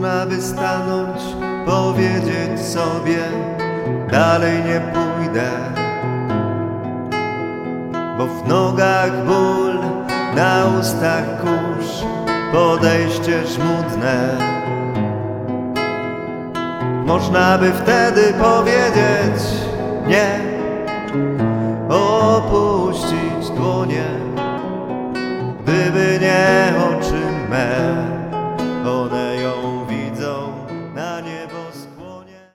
Można by stanąć, powiedzieć sobie: dalej nie pójdę, bo w nogach ból, na ustach kurz, podejście żmudne. Można by wtedy powiedzieć nie, opuścić dłonie, gdyby nie oczy me.